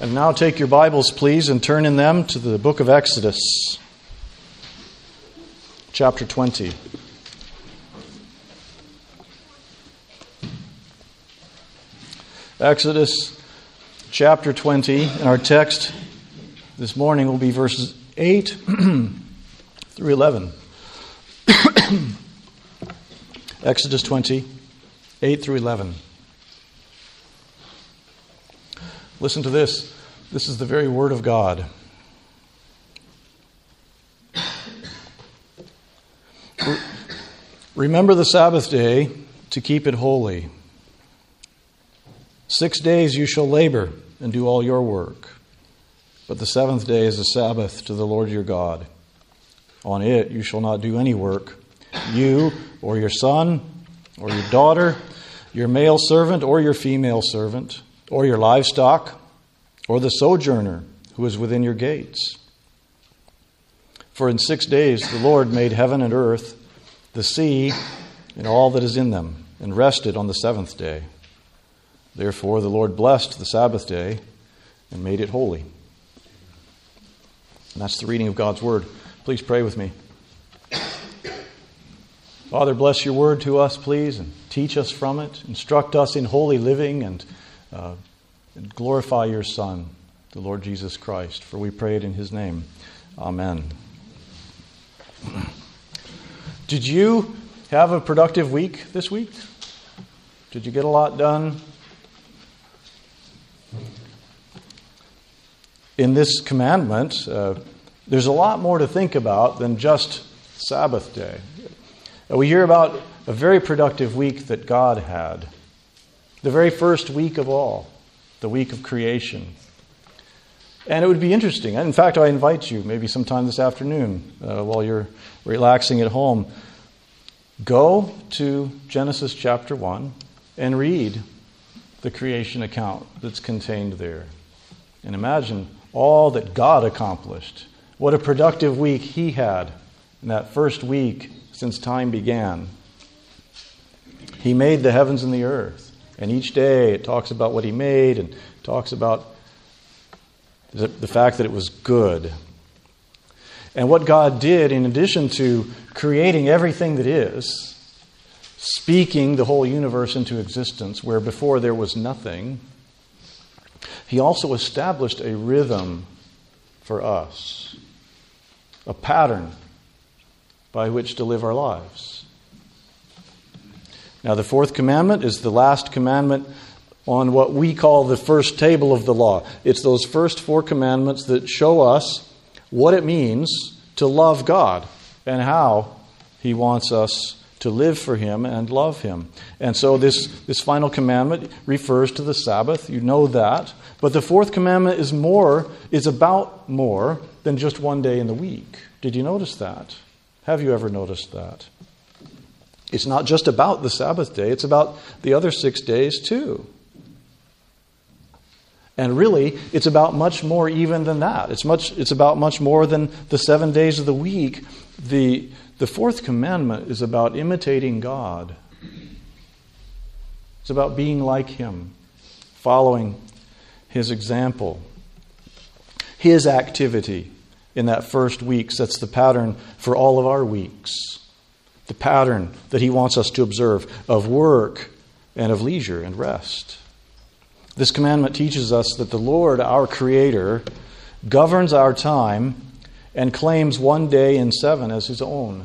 And now take your Bibles, please, and turn in them to the book of Exodus, chapter 20. Exodus chapter 20, and our text this morning will be verses 8 through 11. Exodus 20, 8 through 11. Listen to this. This is the very word of God. Remember the Sabbath day to keep it holy. 6 days you shall labor and do all your work. But the seventh day is a Sabbath to the Lord your God. On it you shall not do any work, you or your son or your daughter, your male servant or your female servant, or your livestock, or the sojourner who is within your gates. For in 6 days the Lord made heaven and earth, the sea, and all that is in them, and rested on the seventh day. Therefore the Lord blessed the Sabbath day and made it holy. And that's the reading of God's word. Please pray with me. Father, bless your word to us, please, and teach us from it. Instruct us in holy living and glorify your Son, the Lord Jesus Christ. For we pray it in his name. Amen. Did you have a productive week this week? Did you get a lot done? In this commandment, there's a lot more to think about than just Sabbath day. We hear about a very productive week that God had. The very first week of all, the week of creation. And it would be interesting. In fact, I invite you, maybe sometime this afternoon, while you're relaxing at home, go to Genesis chapter 1 and read the creation account that's contained there. And imagine all that God accomplished. What a productive week he had in that first week since time began. He made the heavens and the earth. And each day it talks about what he made and talks about the fact that it was good. And what God did, in addition to creating everything that is, speaking the whole universe into existence where before there was nothing, he also established a rhythm for us, a pattern by which to live our lives. Now, the fourth commandment is the last commandment on what we call the first table of the law. It's those first four commandments that show us what it means to love God and how he wants us to live for him and love him. And so this final commandment refers to the Sabbath. You know that. But the fourth commandment is about more than just one day in the week. Did you notice that? Have you ever noticed that? It's not just about the Sabbath day. It's about the other 6 days too. And really, it's about much more even than that. It's about much more than the 7 days of the week. The fourth commandment is about imitating God. It's about being like him, following his example. His activity in that first week sets the pattern for all of our weeks. The pattern that he wants us to observe of work and of leisure and rest. This commandment teaches us that the Lord, our Creator, governs our time and claims 1 day in 7 as his own.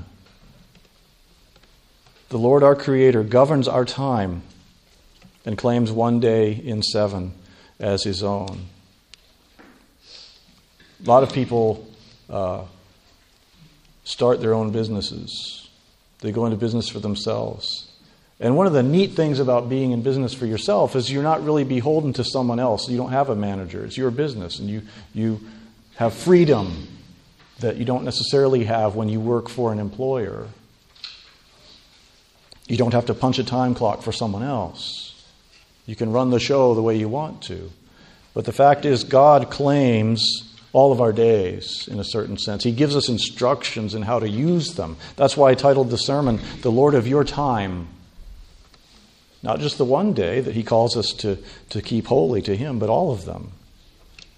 The Lord, our Creator, governs our time and claims 1 day in 7 as his own. A lot of people start their own businesses. They go into business for themselves. And one of the neat things about being in business for yourself is you're not really beholden to someone else. You don't have a manager. It's your business. And you have freedom that you don't necessarily have when you work for an employer. You don't have to punch a time clock for someone else. You can run the show the way you want to. But the fact is, God claims all of our days in a certain sense. He gives us instructions in how to use them. That's why I titled the sermon, The Lord of Your Time. Not just the one day that he calls us to keep holy to him, but all of them.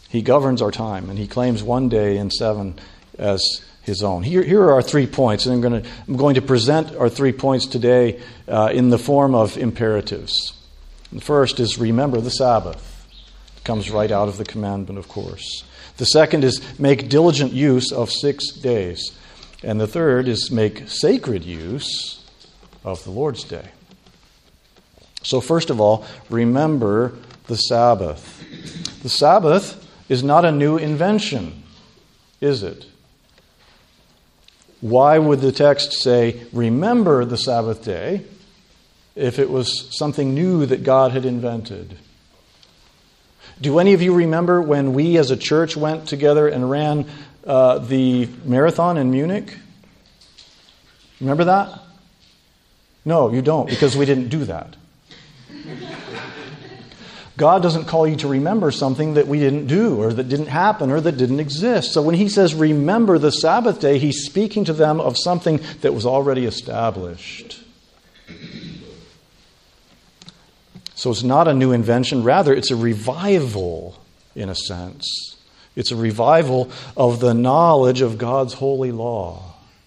He governs our time, and he claims one day in 7 as his own. Here are our 3 points, and I'm going to present our 3 points today in the form of imperatives. The first is remember the Sabbath. It comes right out of the commandment, of course. The second is make diligent use of 6 days. And the third is make sacred use of the Lord's Day. So first of all, remember the Sabbath. The Sabbath is not a new invention, is it? Why would the text say, remember the Sabbath day, if it was something new that God had invented? Do any of you remember when we as a church went together and ran the marathon in Munich? Remember that? No, you don't, because we didn't do that. God doesn't call you to remember something that we didn't do, or that didn't happen, or that didn't exist. So when he says remember the Sabbath day, he's speaking to them of something that was already established. So it's not a new invention. Rather, it's a revival, in a sense. It's a revival of the knowledge of God's holy law.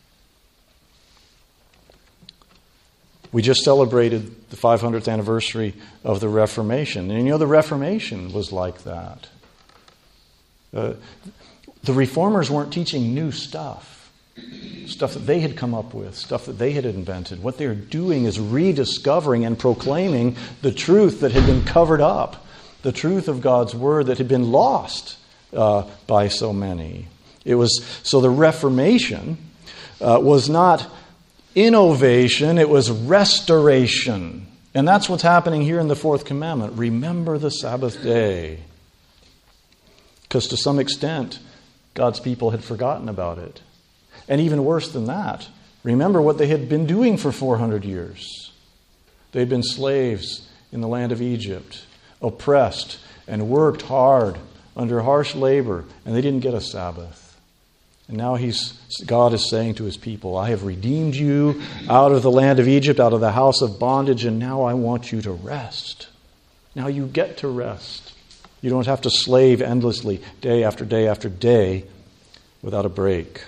We just celebrated the 500th anniversary of the Reformation. And you know, the Reformation was like that. The Reformers weren't teaching new stuff that they had come up with, stuff that they had invented. What they're doing is rediscovering and proclaiming the truth that had been covered up, the truth of God's Word that had been lost by so many. So the Reformation was not innovation, it was restoration. And that's what's happening here in the 4th commandment. Remember the Sabbath day. Because to some extent, God's people had forgotten about it. And even worse than that, remember what they had been doing for 400 years. They'd been slaves in the land of Egypt, oppressed and worked hard under harsh labor, and they didn't get a Sabbath. And now God is saying to his people, I have redeemed you out of the land of Egypt, out of the house of bondage, and now I want you to rest. Now you get to rest. You don't have to slave endlessly, day after day after day, without a break.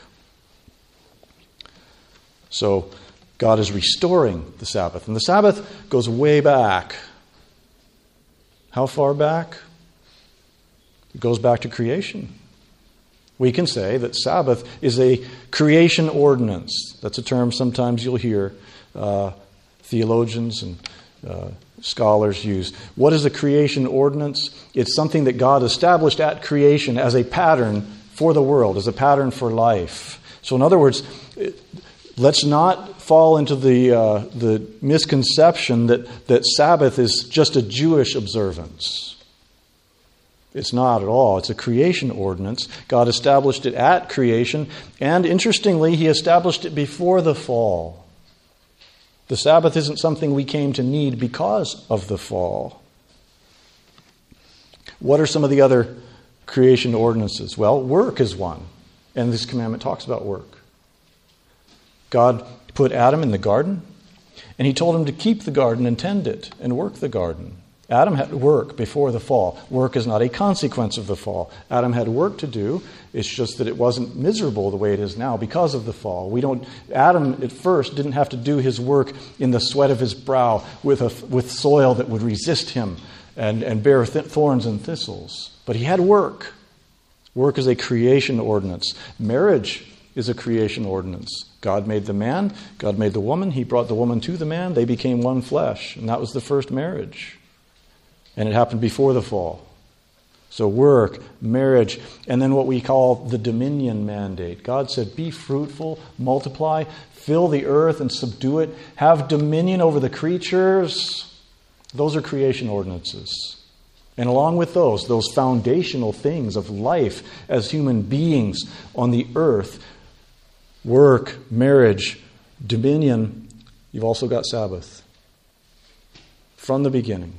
So God is restoring the Sabbath. And the Sabbath goes way back. How far back? It goes back to creation. We can say that Sabbath is a creation ordinance. That's a term sometimes you'll hear theologians and scholars use. What is a creation ordinance? It's something that God established at creation as a pattern for the world, as a pattern for life. So in other words, let's not fall into the misconception that Sabbath is just a Jewish observance. It's not at all. It's a creation ordinance. God established it at creation, and interestingly, he established it before the fall. The Sabbath isn't something we came to need because of the fall. What are some of the other creation ordinances? Well, work is one, and this commandment talks about work. God put Adam in the garden, and he told him to keep the garden and tend it and work the garden. Adam had work before the fall. Work is not a consequence of the fall. Adam had work to do. It's just that it wasn't miserable the way it is now because of the fall. Adam at first didn't have to do his work in the sweat of his brow with soil that would resist him and bear thorns and thistles. But he had work. Work is a creation ordinance. Marriage is a creation ordinance. God made the man. God made the woman. He brought the woman to the man. They became one flesh. And that was the first marriage. And it happened before the fall. So work, marriage, and then what we call the dominion mandate. God said, be fruitful, multiply, fill the earth and subdue it, have dominion over the creatures. Those are creation ordinances. And along with those foundational things of life as human beings on the earth, work, marriage, dominion, you've also got Sabbath. From the beginning.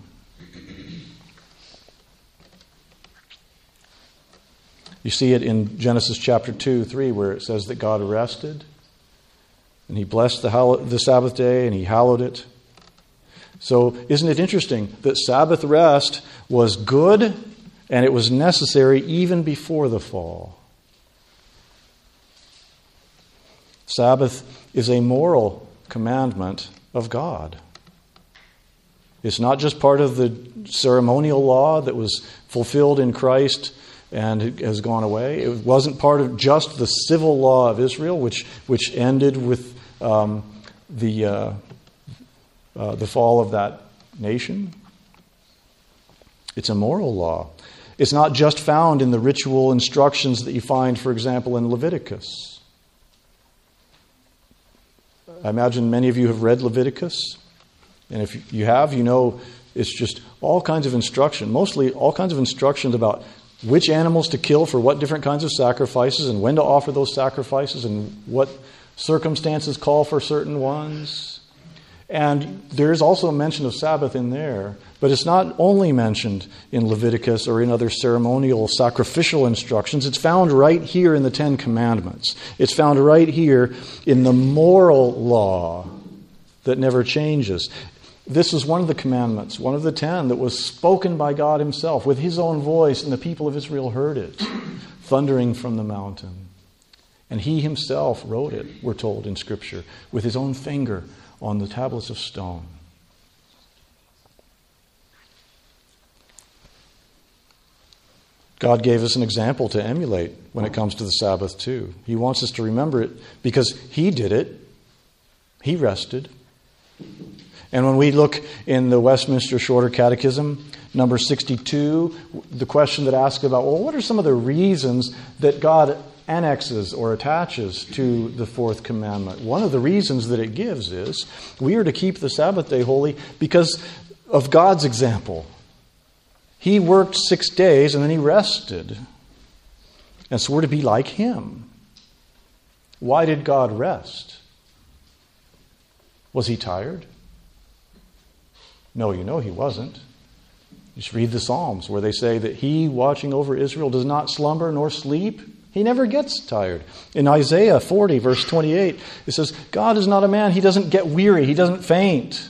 You see it in Genesis chapter 2, 3, where it says that God rested, and he blessed the Sabbath day, and he hallowed it. So isn't it interesting that Sabbath rest was good and it was necessary even before the fall. Sabbath is a moral commandment of God. It's not just part of the ceremonial law that was fulfilled in Christ and has gone away. It wasn't part of just the civil law of Israel, which ended with the fall of that nation. It's a moral law. It's not just found in the ritual instructions that you find, for example, in Leviticus. I imagine many of you have read Leviticus. And if you have, you know it's just all kinds of instruction, mostly all kinds of instructions about which animals to kill for what different kinds of sacrifices and when to offer those sacrifices and what circumstances call for certain ones. And there is also a mention of Sabbath in there, but it's not only mentioned in Leviticus or in other ceremonial sacrificial instructions. It's found right here in the Ten Commandments. It's found right here in the moral law that never changes. This is one of the commandments, one of the 10 that was spoken by God himself with his own voice, and the people of Israel heard it, thundering from the mountain. And he himself wrote it, we're told in Scripture, with his own finger on the tablets of stone. God gave us an example to emulate when it comes to the Sabbath too. He wants us to remember it because he did it. He rested. And when we look in the Westminster Shorter Catechism, number 62, the question that asks about, well, what are some of the reasons that God annexes or attaches to the fourth commandment? One of the reasons that it gives is we are to keep the Sabbath day holy because of God's example. He worked 6 days and then he rested. And so we're to be like him. Why did God rest? Was he tired? No, you know he wasn't. Just read the Psalms where they say that he, watching over Israel, does not slumber nor sleep. He never gets tired. In Isaiah 40, verse 28, it says, God is not a man. He doesn't get weary. He doesn't faint.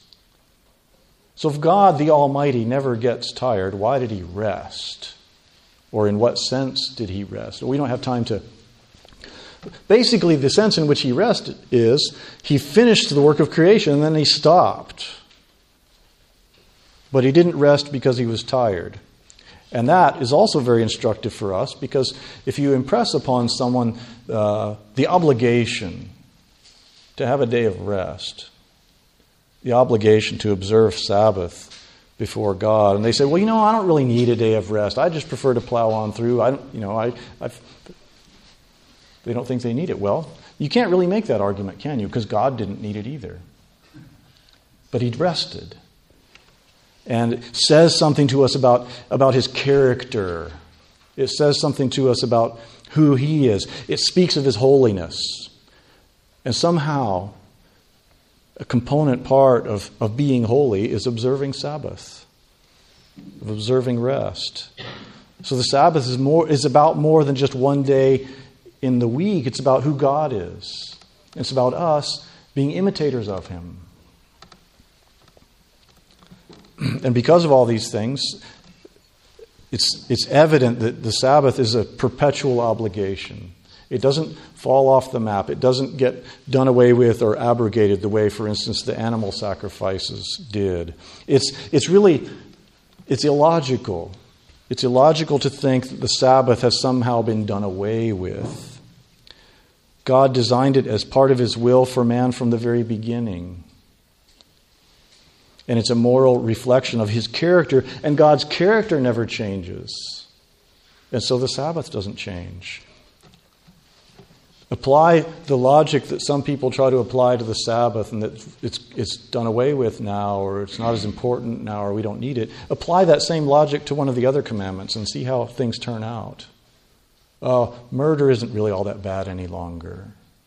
So if God, the Almighty, never gets tired, why did he rest? Or in what sense did he rest? We don't have time to... Basically, the sense in which he rested is he finished the work of creation and then he stopped. But he didn't rest because he was tired. And that is also very instructive for us because if you impress upon someone the obligation to have a day of rest, the obligation to observe Sabbath before God, and they say, well, I don't really need a day of rest. I just prefer to plow on through. They don't think they need it. Well, you can't really make that argument, can you? Because God didn't need it either. But he'd rested. And it says something to us about his character. It says something to us about who he is. It speaks of his holiness. And somehow, a component part of being holy is observing Sabbath, of observing rest. So the Sabbath is about more than just one day in the week. It's about who God is. It's about us being imitators of him. And because of all these things, it's evident that the Sabbath is a perpetual obligation. It doesn't fall off the map. It doesn't get done away with or abrogated the way, for instance, the animal sacrifices did. It's illogical. It's illogical to think that the Sabbath has somehow been done away with. God designed it as part of his will for man from the very beginning. And it's a moral reflection of his character, and God's character never changes. And so the Sabbath doesn't change. Apply the logic that some people try to apply to the Sabbath and that it's done away with now, or it's not as important now, or we don't need it. Apply that same logic to one of the other commandments and see how things turn out. Murder isn't really all that bad any longer.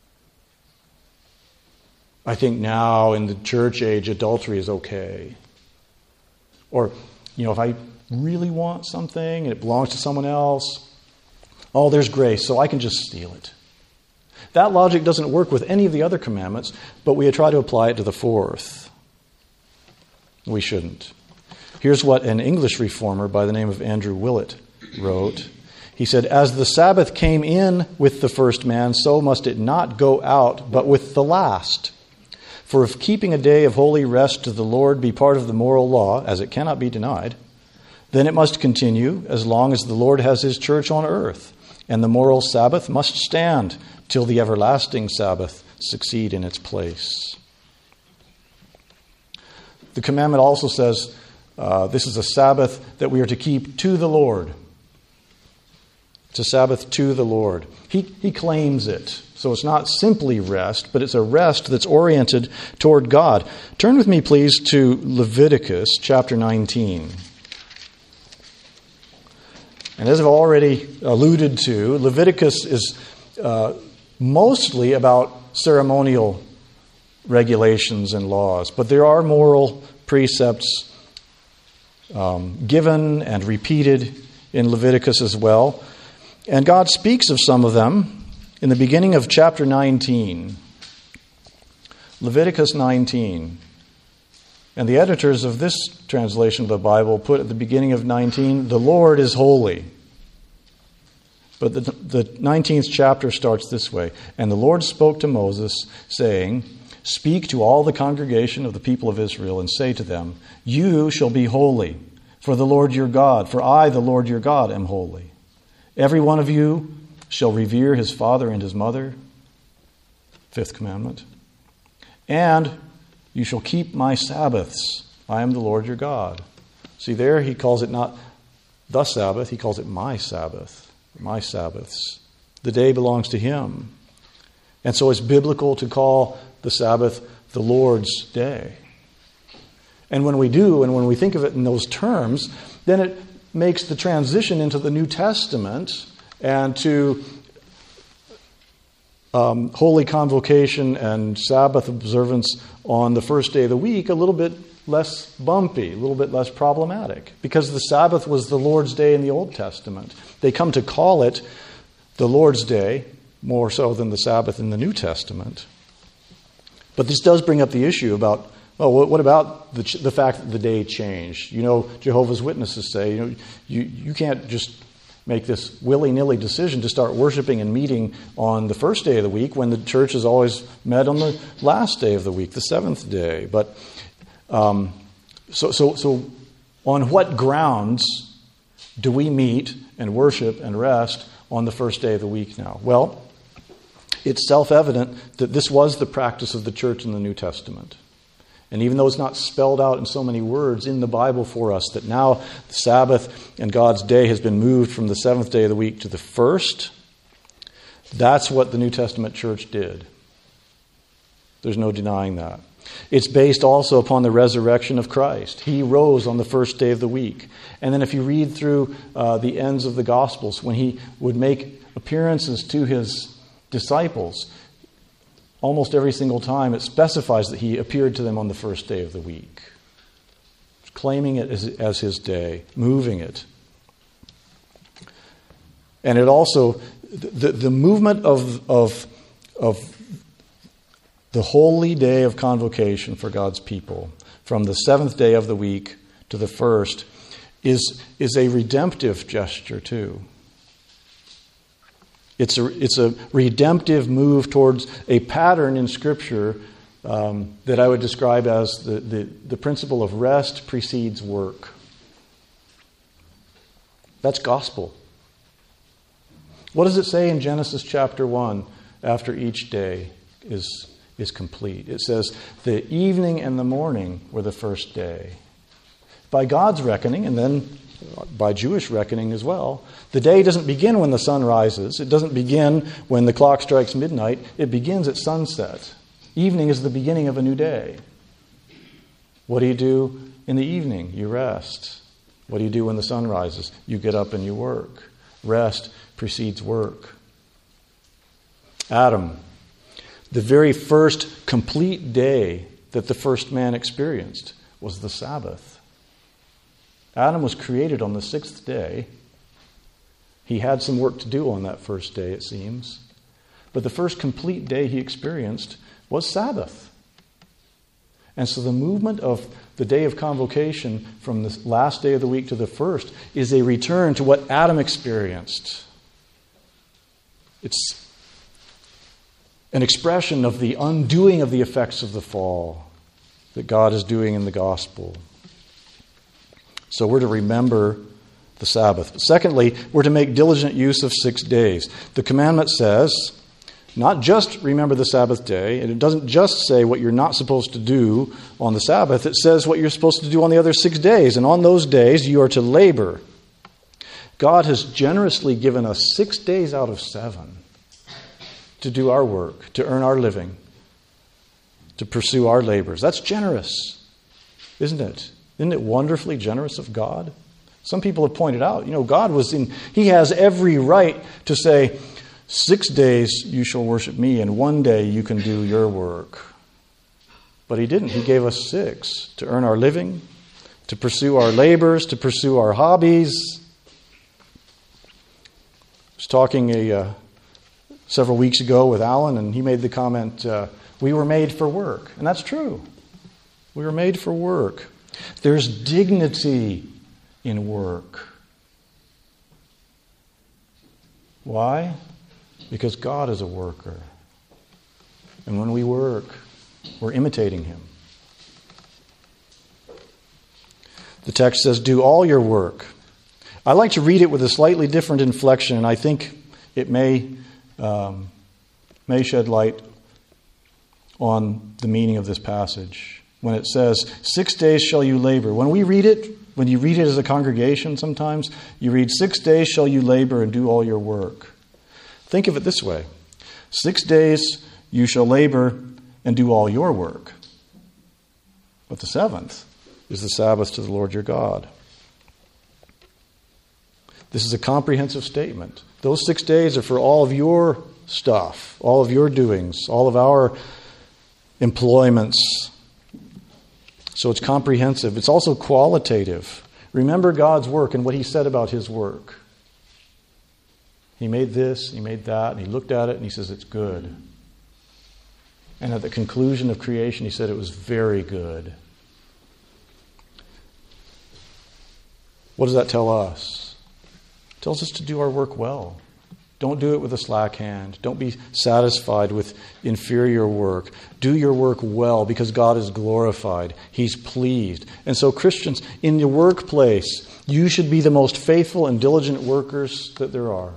I think now in the church age, adultery is okay. Or, if I really want something and it belongs to someone else, there's grace, so I can just steal it. That logic doesn't work with any of the other commandments, but we try to apply it to the fourth. We shouldn't. Here's what an English reformer by the name of Andrew Willett wrote. He said, "As the Sabbath came in with the first man, so must it not go out but with the last. For if keeping a day of holy rest to the Lord be part of the moral law, as it cannot be denied, then it must continue as long as the Lord has his church on earth, and the moral Sabbath must stand till the everlasting Sabbath succeed in its place." The commandment also says this is a Sabbath that we are to keep to the Lord. It's a Sabbath to the Lord. He claims it. So it's not simply rest, but it's a rest that's oriented toward God. Turn with me, please, to Leviticus chapter 19. And as I've already alluded to, Leviticus is mostly about ceremonial regulations and laws, but there are moral precepts given and repeated in Leviticus as well. And God speaks of some of them in the beginning of chapter 19. Leviticus 19. And the editors of this translation of the Bible put at the beginning of 19, "The Lord is holy." But the 19th chapter starts this way. "And the Lord spoke to Moses, saying, Speak to all the congregation of the people of Israel, and say to them, You shall be holy, for the Lord your God, for I, the Lord your God, am holy. Every one of you shall revere his father and his mother." Fifth commandment. "And you shall keep my Sabbaths. I am the Lord your God." See, there he calls it not the Sabbath, he calls it my Sabbath. My Sabbaths. The day belongs to him. And so it's biblical to call the Sabbath the Lord's day. And when we do, and when we think of it in those terms, then it makes the transition into the New Testament and to holy convocation and Sabbath observance on the first day of the week a little bit less bumpy, a little bit less problematic, because the Sabbath was the Lord's day in the Old Testament. They come to call it the Lord's day more so than the Sabbath in the New Testament. But this does bring up the issue about, well, what about the fact that the day changed? You know, Jehovah's Witnesses say, you can't just make this willy-nilly decision to start worshiping and meeting on the first day of the week when the church has always met on the last day of the week, the seventh day. But so on what grounds do we meet and worship and rest on the first day of the week now? Well, it's self-evident that this was the practice of the church in the New Testament. And even though it's not spelled out in so many words in the Bible for us, that now the Sabbath and God's day has been moved from the seventh day of the week to the first, that's what the New Testament church did. There's no denying that. It's based also upon the resurrection of Christ. He rose on the first day of the week. And then if you read through the ends of the Gospels, when he would make appearances to his disciples, almost every single time it specifies that he appeared to them on the first day of the week, claiming it as his day, moving it. And it also, the movement of the holy day of convocation for God's people, from the seventh day of the week to the first, is a redemptive gesture too. It's a redemptive move towards a pattern in Scripture that I would describe as the principle of rest precedes work. That's gospel. What does it say in Genesis chapter 1 after each day is complete? It says, the evening and the morning were the first day. By God's reckoning, and then by Jewish reckoning as well, the day doesn't begin when the sun rises. It doesn't begin when the clock strikes midnight. It begins at sunset. Evening is the beginning of a new day. What do you do in the evening? You rest. What do you do when the sun rises? You get up and you work. Rest precedes work. Adam, the very first complete day that the first man experienced was the Sabbath. Adam was created on the sixth day. He had some work to do on that first day, it seems. But the first complete day he experienced was Sabbath. And so the movement of the day of convocation from the last day of the week to the first is a return to what Adam experienced. It's an expression of the undoing of the effects of the fall that God is doing in the gospel. So we're to remember the Sabbath. But secondly, we're to make diligent use of 6 days. The commandment says, not just remember the Sabbath day, and it doesn't just say what you're not supposed to do on the Sabbath, it says what you're supposed to do on the other 6 days. And on those days, you are to labor. God has generously given us 6 days out of 7 to do our work, to earn our living, to pursue our labors. That's generous, isn't it? Isn't it wonderfully generous of God? Some people have pointed out, God He has every right to say, 6 days you shall worship me, and 1 day you can do your work. But He didn't. He gave us 6 to earn our living, to pursue our labors, to pursue our hobbies. I was talking several weeks ago with Alan, and he made the comment, we were made for work. And that's true. We were made for work. There's dignity in work. Why? Because God is a worker. And when we work, we're imitating Him. The text says, do all your work. I like to read it with a slightly different inflection, and I think it may shed light on the meaning of this passage. When it says, 6 days shall you labor. When you read it as a congregation sometimes, you read, 6 days shall you labor and do all your work. Think of it this way. 6 days you shall labor and do all your work. But the 7th is the Sabbath to the Lord your God. This is a comprehensive statement. Those 6 days are for all of your stuff, all of your doings, all of our employments. So it's comprehensive. It's also qualitative. Remember God's work and what He said about His work. He made this, He made that, and He looked at it and He says it's good. And at the conclusion of creation, He said it was very good. What does that tell us? It tells us to do our work well. Don't do it with a slack hand. Don't be satisfied with inferior work. Do your work well because God is glorified. He's pleased. And so Christians, in your workplace, you should be the most faithful and diligent workers that there are.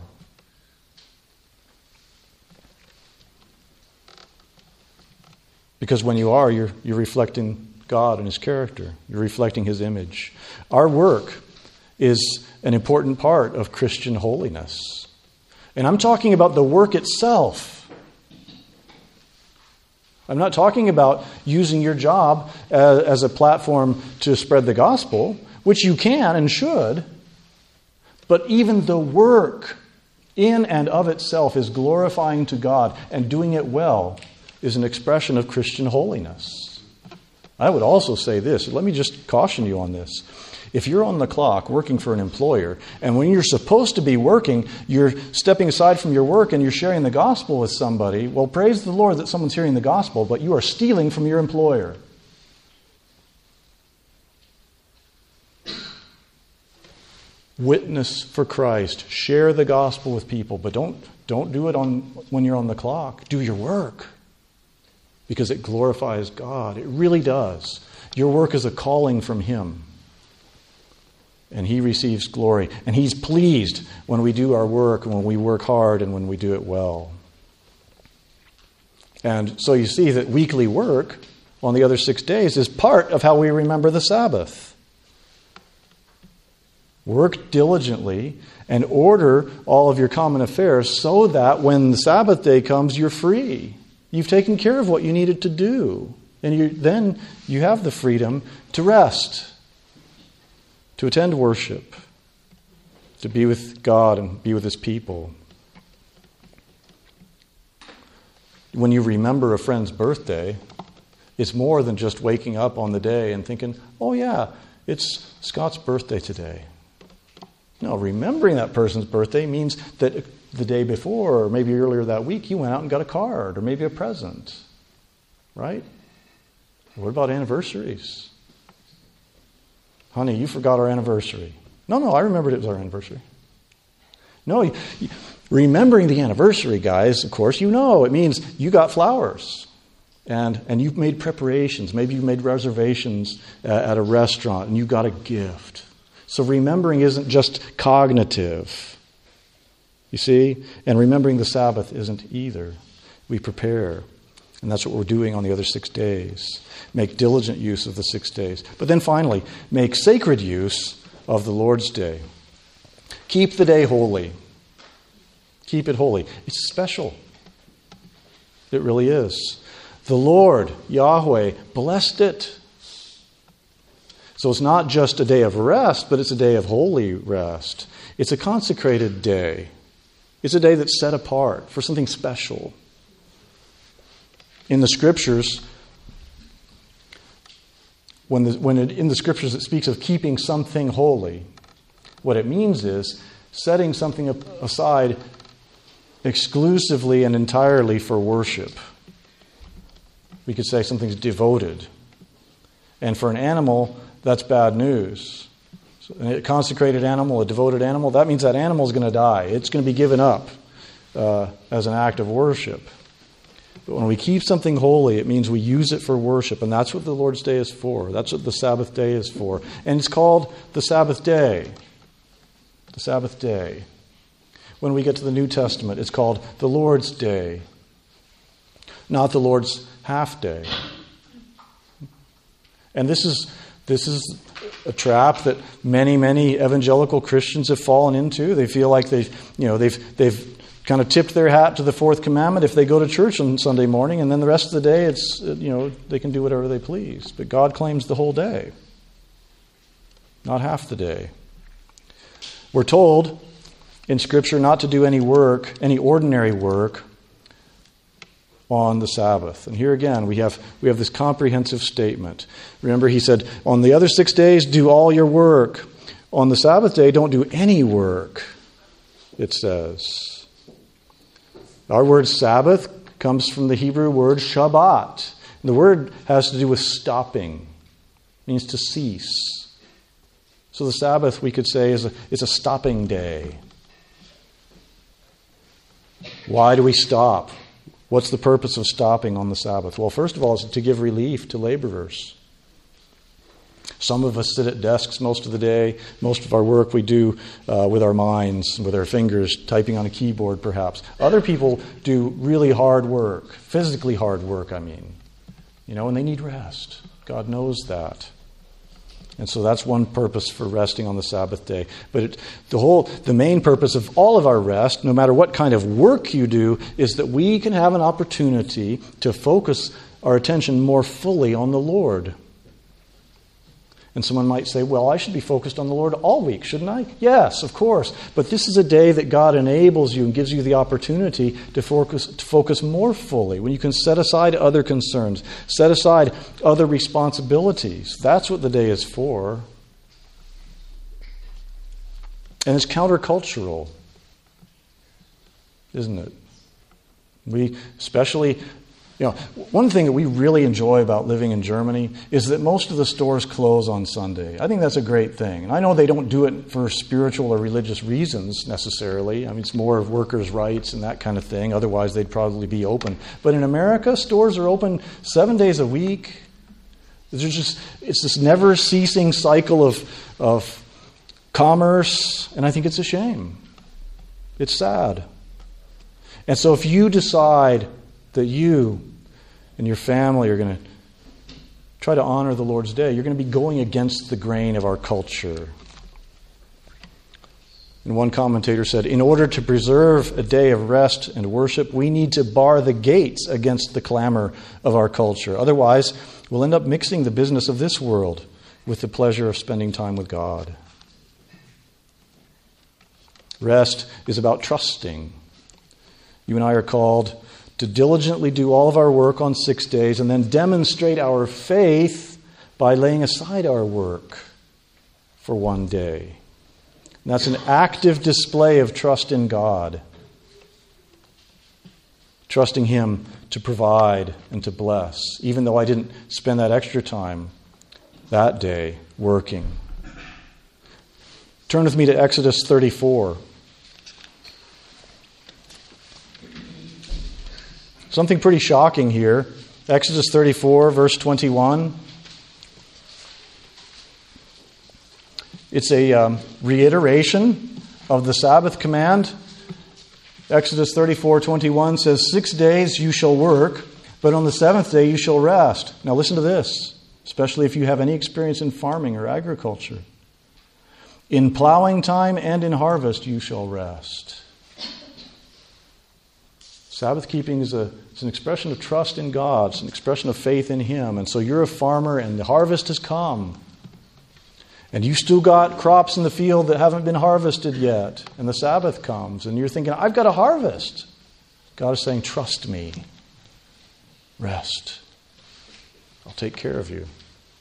Because when you are, you're reflecting God and His character. You're reflecting His image. Our work is an important part of Christian holiness. And I'm talking about the work itself. I'm not talking about using your job as a platform to spread the gospel, which you can and should. But even the work in and of itself is glorifying to God, and doing it well is an expression of Christian holiness. I would also say this. Let me just caution you on this. If you're on the clock working for an employer, and when you're supposed to be working, you're stepping aside from your work and you're sharing the gospel with somebody, well, praise the Lord that someone's hearing the gospel, but you are stealing from your employer. Witness for Christ. Share the gospel with people, but don't do it when you're on the clock. Do your work. Because it glorifies God. It really does. Your work is a calling from Him. And He receives glory. And He's pleased when we do our work, and when we work hard, and when we do it well. And so you see that weekly work on the other 6 days is part of how we remember the Sabbath. Work diligently and order all of your common affairs so that when the Sabbath day comes, you're free. You've taken care of what you needed to do. And then you have the freedom to rest, to attend worship, to be with God and be with His people. When you remember a friend's birthday, it's more than just waking up on the day and thinking, oh yeah, it's Scott's birthday today. No, remembering that person's birthday means that the day before, or maybe earlier that week, you went out and got a card or maybe a present. Right? What about anniversaries? Honey, you forgot our anniversary. No, I remembered it was our anniversary. No, remembering the anniversary, guys, of course, it means you got flowers. And you've made preparations. Maybe you made reservations at a restaurant and you got a gift. So remembering isn't just cognitive. You see? And remembering the Sabbath isn't either. We prepare. And that's what we're doing on the other 6 days. Make diligent use of the 6 days. But then finally, make sacred use of the Lord's Day. Keep the day holy. Keep it holy. It's special. It really is. The Lord, Yahweh, blessed it. So it's not just a day of rest, but it's a day of holy rest. It's a consecrated day. It's a day that's set apart for something special. In the Scriptures, in the Scriptures it speaks of keeping something holy, what it means is setting something aside exclusively and entirely for worship. We could say something's devoted. And for an animal, that's bad news. So a consecrated animal, a devoted animal, that means that animal is going to die. It's going to be given up as an act of worship. But when we keep something holy, it means we use it for worship. And that's what the Lord's Day is for. That's what the Sabbath day is for. And it's called the Sabbath day. The Sabbath day. When we get to the New Testament, it's called the Lord's Day. Not the Lord's half day. And this is a trap that many evangelical Christians have fallen into. They feel like they've kind of tipped their hat to the fourth commandment if they go to church on Sunday morning, and then the rest of the day it's they can do whatever they please. But God claims the whole day, not half the day. We're told in Scripture not to do any work, any ordinary work, on the Sabbath. And here again, we have this comprehensive statement. Remember, he said, on the other 6 days, do all your work. On the Sabbath day, don't do any work, it says. Our word Sabbath comes from the Hebrew word Shabbat. The word has to do with stopping. It means to cease. So the Sabbath, we could say, is a stopping day. Why do we stop? What's the purpose of stopping on the Sabbath? Well, first of all, it's to give relief to laborers. Some of us sit at desks most of the day. Most of our work we do with our minds, with our fingers, typing on a keyboard perhaps. Other people do really hard work, physically hard work, I mean. And they need rest. God knows that. And so that's one purpose for resting on the Sabbath day. But the main purpose of all of our rest, no matter what kind of work you do, is that we can have an opportunity to focus our attention more fully on the Lord. And someone might say, well, I should be focused on the Lord all week, shouldn't I? Yes, of course. But this is a day that God enables you and gives you the opportunity to focus more fully, when you can set aside other concerns, set aside other responsibilities. That's what the day is for. And it's countercultural, isn't it? We especially... one thing that we really enjoy about living in Germany is that most of the stores close on Sunday. I think that's a great thing. And I know they don't do it for spiritual or religious reasons necessarily. I mean, it's more of workers' rights and that kind of thing. Otherwise, they'd probably be open. But in America, stores are open 7 days a week. It's this never-ceasing cycle of commerce, and I think it's a shame. It's sad. And so if you decide that you and your family are going to try to honor the Lord's Day, you're going to be going against the grain of our culture. And one commentator said, in order to preserve a day of rest and worship, we need to bar the gates against the clamor of our culture. Otherwise, we'll end up mixing the business of this world with the pleasure of spending time with God. Rest is about trusting. You and I are called to diligently do all of our work on 6 days and then demonstrate our faith by laying aside our work for 1 day. And that's an active display of trust in God. trusting Him to provide and to bless, even though I didn't spend that extra time that day working. Turn with me to Exodus 34. Something pretty shocking here. Exodus 34, verse 21. It's a reiteration of the Sabbath command. Exodus 34:21 says, 6 days you shall work, but on the seventh day you shall rest. Now listen to this, especially if you have any experience in farming or agriculture. In plowing time and in harvest you shall rest. Sabbath keeping is an expression of trust in God. It's an expression of faith in Him. And so you're a farmer and the harvest has come. And you still got crops in the field that haven't been harvested yet. And the Sabbath comes and you're thinking, I've got to harvest. God is saying, trust me. Rest. I'll take care of you.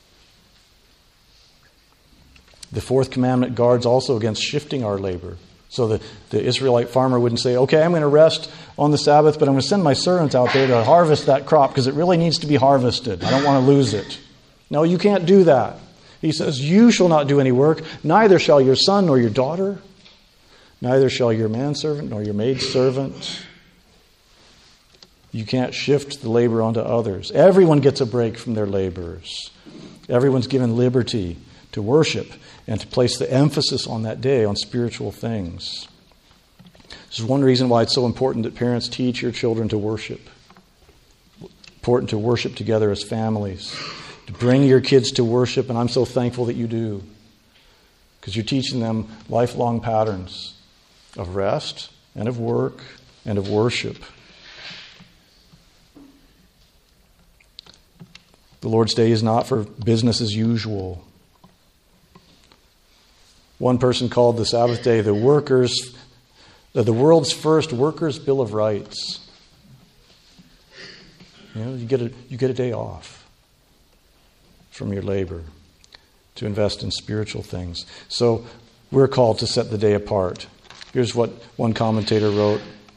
The fourth commandment guards also against shifting our labor. So the Israelite farmer wouldn't say, okay, I'm going to rest on the Sabbath, but I'm going to send my servant out there to harvest that crop because it really needs to be harvested. I don't want to lose it. No, you can't do that. He says, you shall not do any work, neither shall your son nor your daughter, neither shall your manservant nor your maidservant. You can't shift the labor onto others. Everyone gets a break from their labors. Everyone's given liberty to worship and to place the emphasis on that day on spiritual things. This is one reason why it's so important that parents teach your children to worship. Important to worship together as families. To bring your kids to worship, and I'm so thankful that you do. Because you're teaching them lifelong patterns of rest and of work and of worship. The Lord's Day is not for business as usual. One person called the Sabbath day the world's first workers' bill of rights. You know, you get a day off from your labor to invest in spiritual things. So we're called to set the day apart. Here's what one commentator wrote.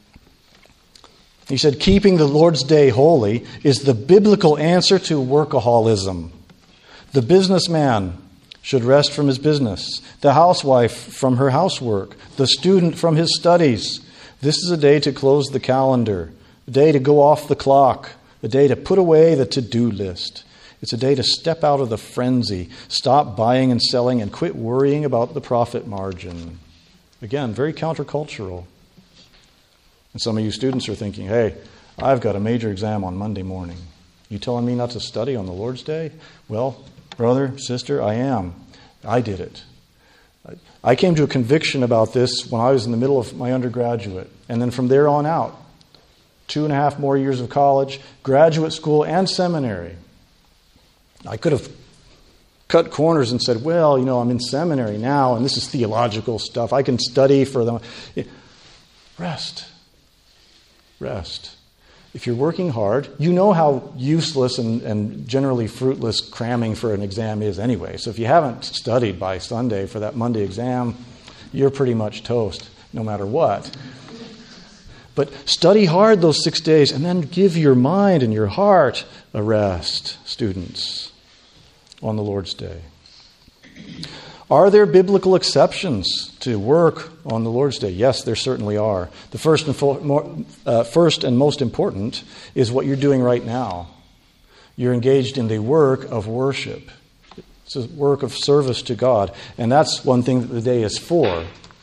He said, keeping the Lord's Day holy is the biblical answer to workaholism. The businessman should rest from his business, the housewife from her housework, the student from his studies. This is a day to close the calendar, a day to go off the clock, a day to put away the to-do list. It's a day to step out of the frenzy, stop buying and selling, and quit worrying about the profit margin. Again, very countercultural. And some of you students are thinking, hey, I've got a major exam on Monday morning. You telling me not to study on the Lord's Day? Well, brother, sister, I am. I did it. I came to a conviction about this when I was in the middle of my undergraduate. And then from there on out, 2.5 more years of college, graduate school, and seminary. I could have cut corners and said, well, I'm in seminary now, and this is theological stuff. I can study for them. Rest. If you're working hard, you know how useless and generally fruitless cramming for an exam is anyway. So if you haven't studied by Sunday for that Monday exam, you're pretty much toast, no matter what. But study hard those 6 days and then give your mind and your heart a rest, students, on the Lord's Day. Are there biblical exceptions to work on the Lord's Day? Yes, there certainly are. The first and most important is what you're doing right now. You're engaged in the work of worship. It's a work of service to God. And that's one thing that the day is for.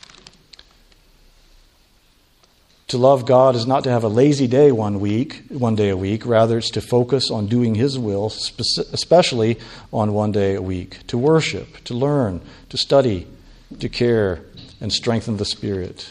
To love God is not to have a lazy day one day a week. Rather, it's to focus on doing His will, especially on one day a week. To worship, to learn, to study, to care, and strengthen the Spirit.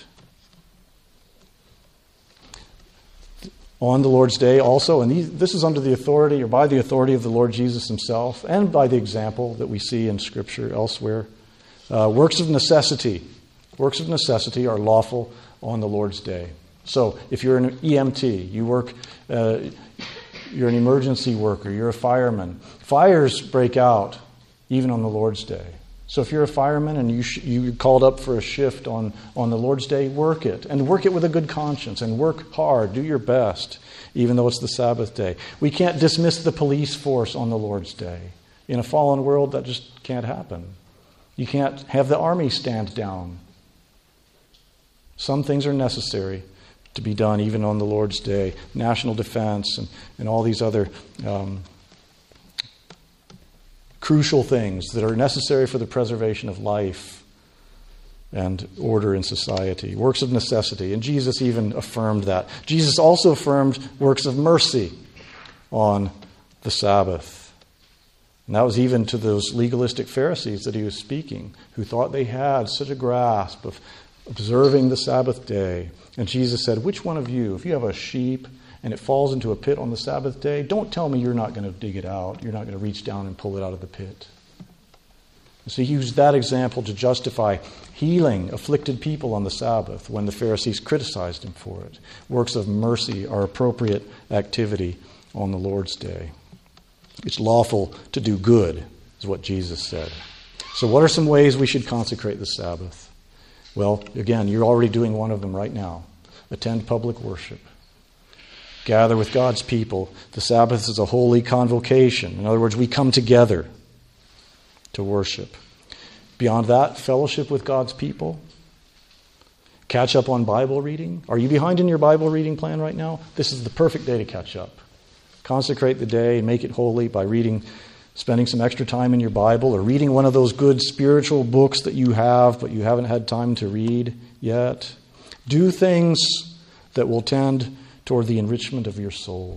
On the Lord's Day also, and this is under the authority or by the authority of the Lord Jesus Himself and by the example that we see in Scripture elsewhere, works of necessity are lawful on the Lord's Day. So if you're an EMT, you're an emergency worker, you're a fireman. Fires break out even on the Lord's Day. So if you're a fireman and you called up for a shift on the Lord's Day, work it. And work it with a good conscience. And work hard. Do your best, even though it's the Sabbath day. We can't dismiss the police force on the Lord's Day. In a fallen world, that just can't happen. You can't have the army stand down. Some things are necessary to be done even on the Lord's Day. National defense and all these other crucial things that are necessary for the preservation of life and order in society. Works of necessity. And Jesus even affirmed that. Jesus also affirmed works of mercy on the Sabbath. And that was even to those legalistic Pharisees that he was speaking, who thought they had such a grasp of observing the Sabbath day. And Jesus said, which one of you, if you have a sheep and it falls into a pit on the Sabbath day, don't tell me you're not going to dig it out. You're not going to reach down and pull it out of the pit. So he used that example to justify healing afflicted people on the Sabbath when the Pharisees criticized him for it. Works of mercy are appropriate activity on the Lord's Day. It's lawful to do good, is what Jesus said. So what are some ways we should consecrate the Sabbath? Well, again, you're already doing one of them right now. Attend public worship. Gather with God's people. The Sabbath is a holy convocation. In other words, we come together to worship. Beyond that, fellowship with God's people. Catch up on Bible reading. Are you behind in your Bible reading plan right now? This is the perfect day to catch up. Consecrate the day and make it holy by spending some extra time in your Bible or reading one of those good spiritual books that you have but you haven't had time to read yet. Do things that will tend toward the enrichment of your soul.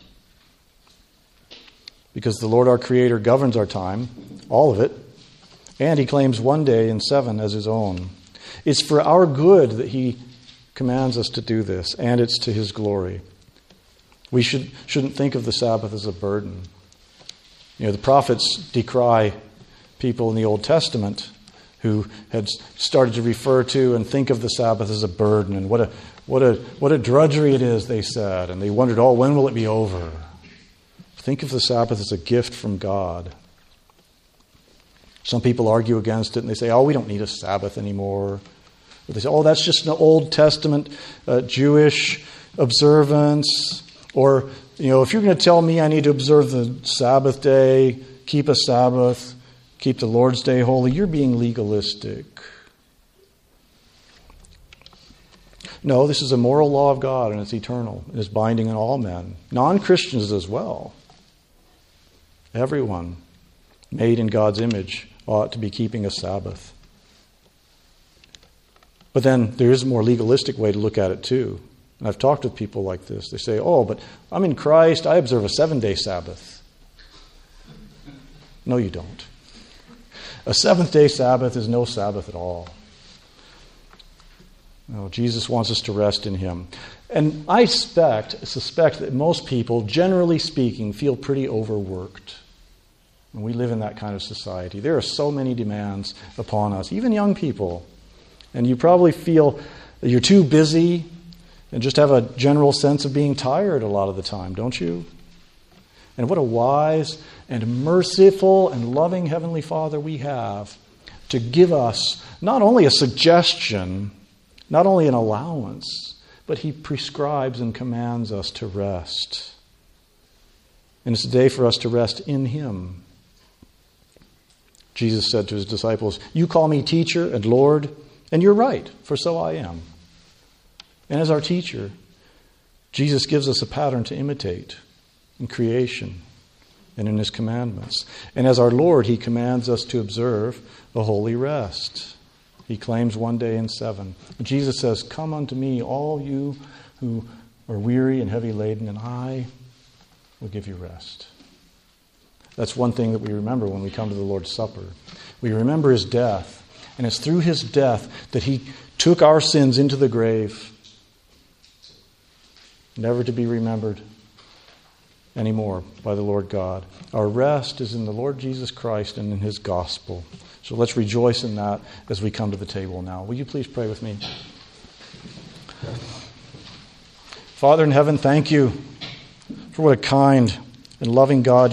Because the Lord our Creator governs our time, all of it, and He claims one day in 7 as His own. It's for our good that He commands us to do this, and it's to His glory. We shouldn't think of the Sabbath as a burden. The prophets decry people in the Old Testament who had started to refer to and think of the Sabbath as a burden. And what a drudgery it is, they said. And they wondered, when will it be over? Think of the Sabbath as a gift from God. Some people argue against it and they say, we don't need a Sabbath anymore. Or they say, that's just an Old Testament Jewish observance. Or, if you're going to tell me I need to observe the Sabbath day, keep a Sabbath, keep the Lord's Day holy, you're being legalistic. No, this is a moral law of God, and it's eternal. It is binding on all men. Non-Christians as well. Everyone made in God's image ought to be keeping a Sabbath. But then there is a more legalistic way to look at it too. And I've talked with people like this. They say, but I'm in Christ. I observe a 7-day Sabbath. No, you don't. A 7th-day Sabbath is no Sabbath at all. No, Jesus wants us to rest in Him. And I suspect that most people, generally speaking, feel pretty overworked. And we live in that kind of society. There are so many demands upon us, even young people. And you probably feel that you're too busy and just have a general sense of being tired a lot of the time, don't you? And what a wise and merciful and loving Heavenly Father we have to give us not only a suggestion, not only an allowance, but He prescribes and commands us to rest. And it's a day for us to rest in Him. Jesus said to His disciples, "You call me teacher and Lord, and you're right, for so I am." And as our teacher, Jesus gives us a pattern to imitate in creation and in His commandments. And as our Lord, He commands us to observe a holy rest. He claims one day in 7. And Jesus says, "Come unto me, all you who are weary and heavy laden, and I will give you rest." That's one thing that we remember when we come to the Lord's Supper. We remember His death. And it's through His death that He took our sins into the grave, never to be remembered anymore by the Lord God. Our rest is in the Lord Jesus Christ and in His gospel. So let's rejoice in that as we come to the table now. Will you please pray with me? Father in heaven, thank You for what a kind and loving God